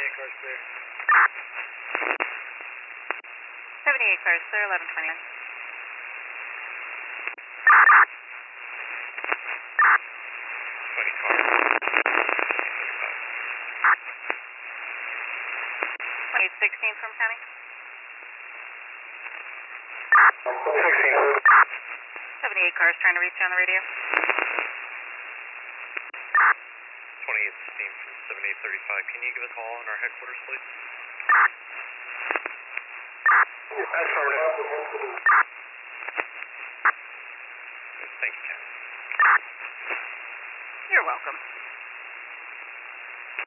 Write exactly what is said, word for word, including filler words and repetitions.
seventy-eight cars clear. seventy-eight cars clear, eleven twenty. twenty cars. twenty-eight sixteen from county. sixteen. seventy-eight cars trying to reach you on the radio. twenty-eight sixteen from seventy-eight thirty-five. Can you give a call on our headquarters, please? Affirmative. Thank you, Ken. You're welcome.